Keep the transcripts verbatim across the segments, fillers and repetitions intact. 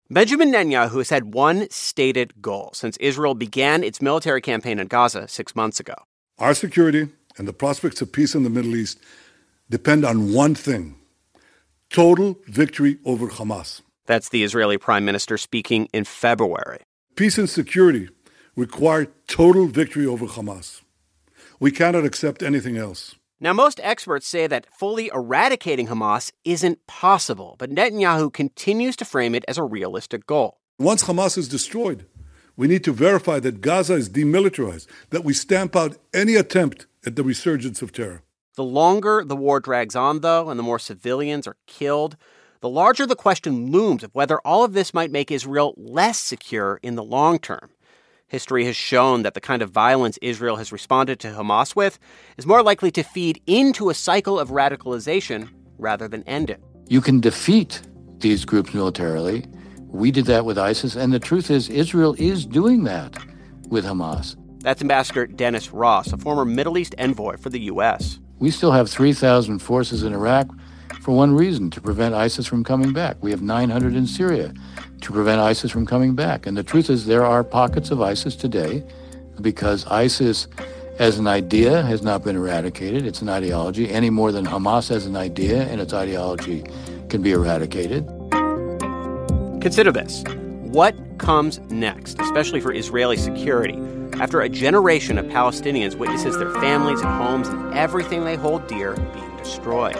Benjamin Netanyahu has had one stated goal since Israel began its military campaign in Gaza six months ago. Our security and the prospects of peace in the Middle East depend on one thing: total victory over Hamas. That's the Israeli prime minister speaking in February. Peace and security require total victory over Hamas. We cannot accept anything else. Now, most experts say that fully eradicating Hamas isn't possible, but Netanyahu continues to frame it as a realistic goal. Once Hamas is destroyed, we need to verify that Gaza is demilitarized, that we stamp out any attempt at the resurgence of terror. The longer the war drags on, though, and the more civilians are killed, the larger the question looms of whether all of this might make Israel less secure in the long term. History has shown that the kind of violence Israel has responded to Hamas with is more likely to feed into a cycle of radicalization rather than end it. You can defeat these groups militarily. We did that with ISIS, and the truth is Israel is doing that with Hamas. That's Ambassador Dennis Ross, a former Middle East envoy for the U S. We still have three thousand forces in Iraq for one reason, to prevent ISIS from coming back. We have nine hundred in Syria to prevent ISIS from coming back. And the truth is there are pockets of ISIS today because ISIS as an idea has not been eradicated. It's an ideology any more than Hamas as an idea and its ideology can be eradicated. Consider this. What comes next, especially for Israeli security, after a generation of Palestinians witnesses their families and homes and everything they hold dear being destroyed?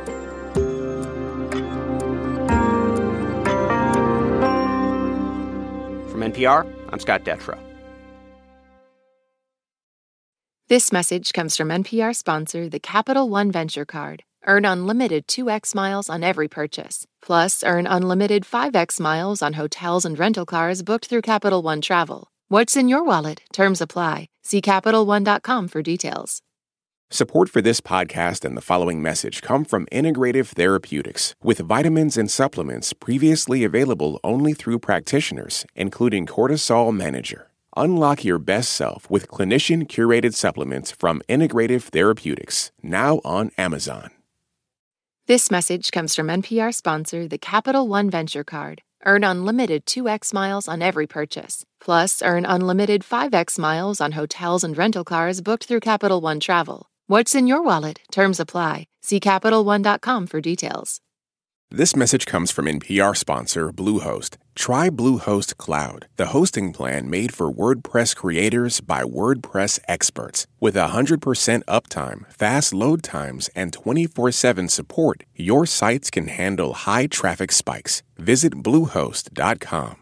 From N P R, I'm Scott Detrow. This message comes from N P R sponsor, the Capital One Venture Card. Earn unlimited two x miles on every purchase. Plus, earn unlimited five x miles on hotels and rental cars booked through Capital One Travel. What's in your wallet? Terms apply. See Capital One dot com for details. Support for this podcast and the following message come from Integrative Therapeutics, with vitamins and supplements previously available only through practitioners, including Cortisol Manager. Unlock your best self with clinician-curated supplements from Integrative Therapeutics, now on Amazon. This message comes from N P R sponsor, the Capital One Venture Card. Earn unlimited two x miles on every purchase. Plus, earn unlimited five x miles on hotels and rental cars booked through Capital One Travel. What's in your wallet? Terms apply. See Capital One dot com for details. This message comes from N P R sponsor Bluehost. Try Bluehost Cloud, the hosting plan made for WordPress creators by WordPress experts. With one hundred percent uptime, fast load times, and twenty-four seven support, your sites can handle high traffic spikes. Visit bluehost dot com.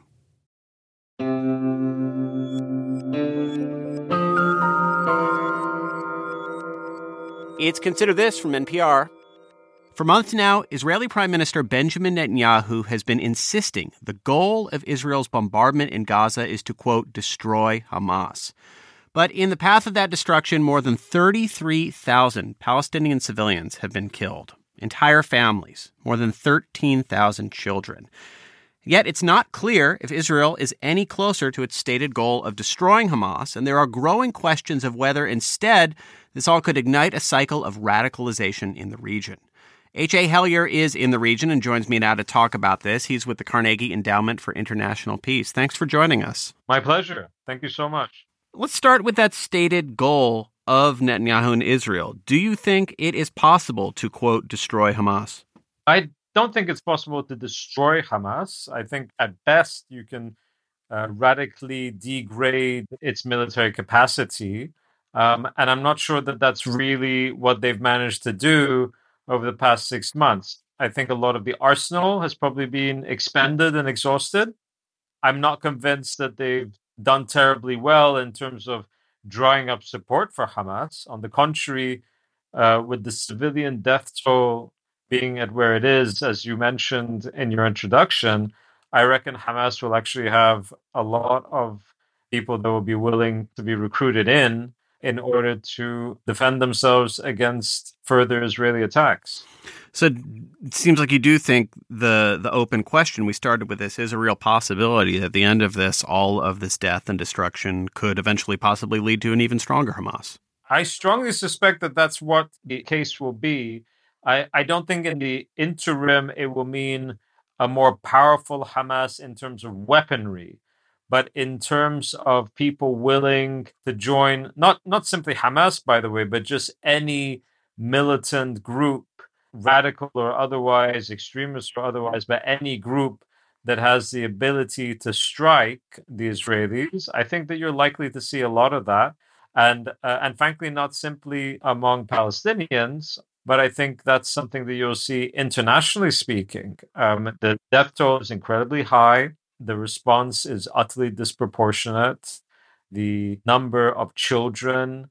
It's Consider This from N P R. For months now, Israeli Prime Minister Benjamin Netanyahu has been insisting the goal of Israel's bombardment in Gaza is to, quote, destroy Hamas. But in the path of that destruction, more than thirty-three thousand Palestinian civilians have been killed. Entire families, more than thirteen thousand children. Yet it's not clear if Israel is any closer to its stated goal of destroying Hamas, and there are growing questions of whether instead this all could ignite a cycle of radicalization in the region. H A. Hellyer is in the region and joins me now to talk about this. He's with the Carnegie Endowment for International Peace. Thanks for joining us. My pleasure. Thank you so much. Let's start with that stated goal of Netanyahu and Israel. Do you think it is possible to, quote, destroy Hamas? I don't think it's possible to destroy Hamas. I think at best you can uh, radically degrade its military capacity. Um, and I'm not sure that that's really what they've managed to do over the past six months. I think a lot of the arsenal has probably been expended and exhausted. I'm not convinced that they've done terribly well in terms of drawing up support for Hamas. On the contrary, uh, with the civilian death toll being at where it is, as you mentioned in your introduction, I reckon Hamas will actually have a lot of people that will be willing to be recruited in in order to defend themselves against further Israeli attacks. So it seems like you do think the the open question we started with this is a real possibility that at the end of this, all of this death and destruction could eventually possibly lead to an even stronger Hamas. I strongly suspect that that's what the case will be. I, I don't think in the interim it will mean a more powerful Hamas in terms of weaponry, but in terms of people willing to join, not, not simply Hamas, by the way, but just any militant group, radical or otherwise, extremist or otherwise, but any group that has the ability to strike the Israelis, I think that you're likely to see a lot of that. And, uh, and frankly, not simply among Palestinians, but I think that's something that you'll see internationally speaking. Um, the death toll is incredibly high. The response is utterly disproportionate. The number of children,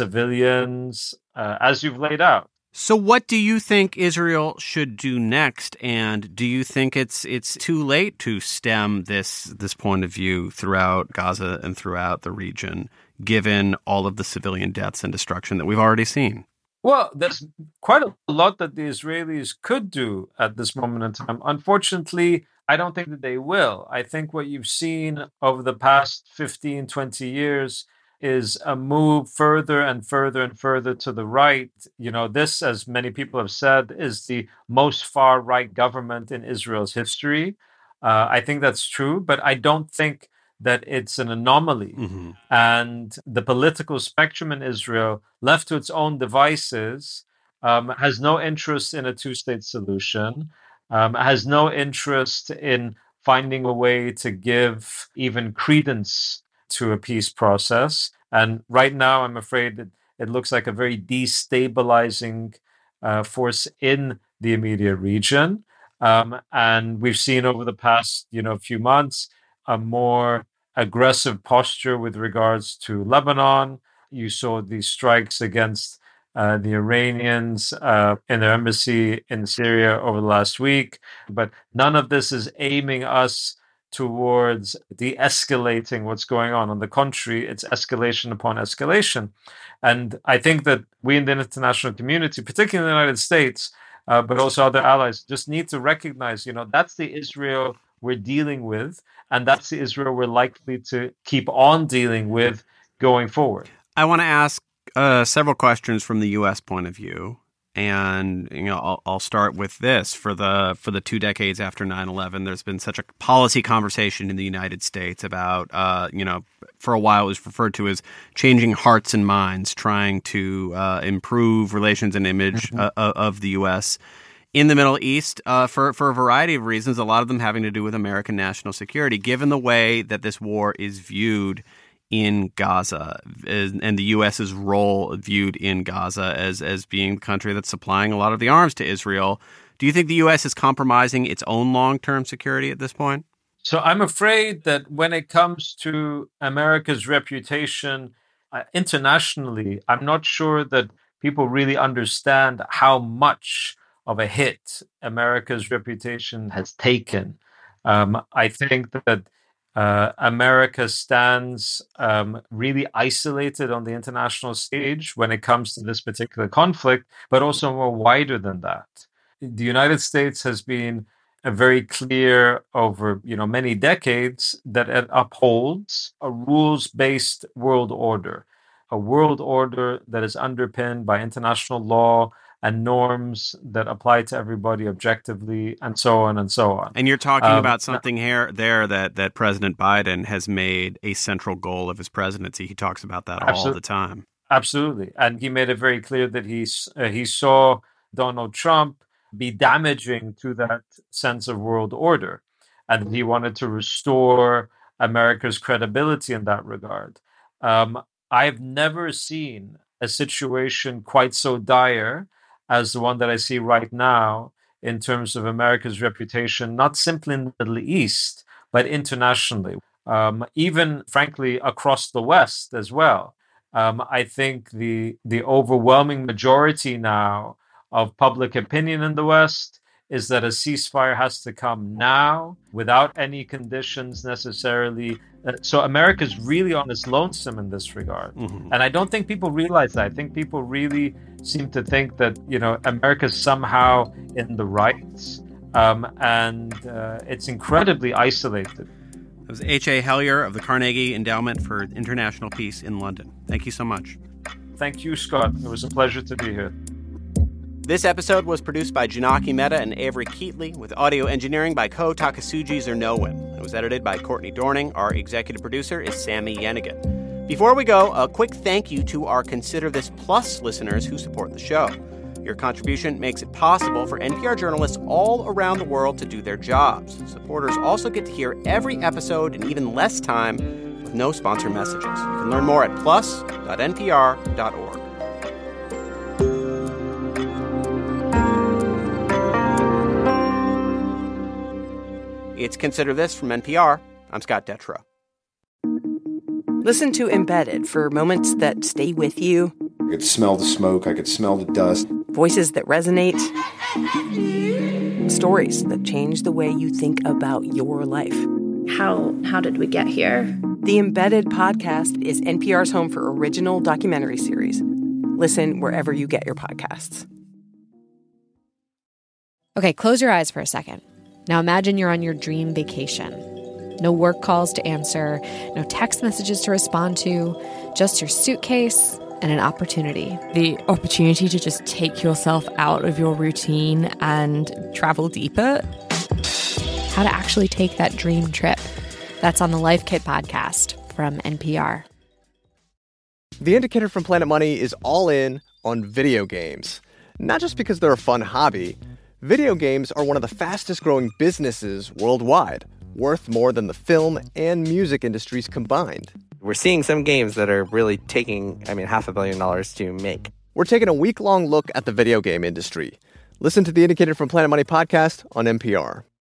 civilians, uh, as you've laid out. So what do you think Israel should do next? And do you think it's it's too late to stem this this point of view throughout Gaza and throughout the region, given all of the civilian deaths and destruction that we've already seen? Well, there's quite a lot that the Israelis could do at this moment in time. Unfortunately, I don't think that they will. I think what you've seen over the past fifteen, twenty years is a move further and further and further to the right. You know, this, as many people have said, is the most far-right government in Israel's history. Uh, I think that's true, but I don't think that it's an anomaly. Mm-hmm. And the political spectrum in Israel, left to its own devices, um, has no interest in a two-state solution, um, has no interest in finding a way to give even credence to a peace process. And right now, I'm afraid that it looks like a very destabilizing uh, force in the immediate region. Um, and we've seen over the past, you know, few months, a more aggressive posture with regards to Lebanon. You saw these strikes against uh, the Iranians uh, in their embassy in Syria over the last week. But none of this is aiming us towards de-escalating what's going on. On the contrary, it's escalation upon escalation. And I think that we in the international community, particularly in the United States, uh, but also other allies, just need to recognize, you know, that's the Israel we're dealing with, and that's the Israel we're likely to keep on dealing with going forward. I want to ask uh, several questions from the U S point of view. And you know, I'll, I'll start with this. For the for the two decades after nine eleven, there's been such a policy conversation in the United States about, uh, you know, for a while it was referred to as changing hearts and minds, trying to uh, improve relations and image mm-hmm. uh, of the U S in the Middle East uh, for, for a variety of reasons, a lot of them having to do with American national security, given the way that this war is viewed in Gaza and the U S's role viewed in Gaza as as being the country that's supplying a lot of the arms to Israel. Do you think the U S is compromising its own long-term security at this point? So I'm afraid that when it comes to America's reputation uh, internationally, I'm not sure that people really understand how much of a hit America's reputation has taken. Um, I think that Uh, America stands um, really isolated on the international stage when it comes to this particular conflict, but also more wider than that. The United States has been uh, very clear over, you know, many decades that it upholds a rules-based world order, a world order that is underpinned by international law and norms that apply to everybody objectively, and so on and so on. And you're talking um, about something here there that, that President Biden has made a central goal of his presidency. He talks about that all the time. Absolutely. And he made it very clear that he's, uh, he saw Donald Trump be damaging to that sense of world order. And he wanted to restore America's credibility in that regard. Um, I've never seen a situation quite so dire as the one that I see right now in terms of America's reputation, not simply in the Middle East, but internationally, um, even, frankly, across the West as well. Um, I think the the overwhelming majority now of public opinion in the West is that a ceasefire has to come now without any conditions necessarily. So America's really on its lonesome in this regard. Mm-hmm. And I don't think people realize that. I think people really seem to think that, you know, America's somehow in the right. Um, and uh, it's incredibly isolated. That was H A. Hellyer of the Carnegie Endowment for International Peace in London. Thank you so much. Thank you, Scott. It was a pleasure to be here. This episode was produced by Janaki Mehta and Avery Keatley, with audio engineering by Ko Takasuji Zernowin. It was edited by Courtney Dorning. Our executive producer is Sammy Yenigan. Before we go, a quick thank you to our Consider This Plus listeners who support the show. Your contribution makes it possible for N P R journalists all around the world to do their jobs. Supporters also get to hear every episode in even less time with no sponsor messages. You can learn more at plus dot n p r dot org. It's Consider This from N P R. I'm Scott Detrow. Listen to Embedded for moments that stay with you. I could smell the smoke. I could smell the dust. Voices that resonate. Stories that change the way you think about your life. How how did we get here? The Embedded podcast is N P R's home for original documentary series. Listen wherever you get your podcasts. Okay, close your eyes for a second. Now imagine you're on your dream vacation. No work calls to answer, no text messages to respond to, just your suitcase and an opportunity. The opportunity to just take yourself out of your routine and travel deeper. How to actually take that dream trip. That's on the Life Kit podcast from N P R. The Indicator from Planet Money is all in on video games. Not just because they're a fun hobby. Video games are one of the fastest growing businesses worldwide, worth more than the film and music industries combined. We're seeing some games that are really taking, I mean, half a billion dollars to make. We're taking a week-long look at the video game industry. Listen to the Indicator from Planet Money podcast on N P R.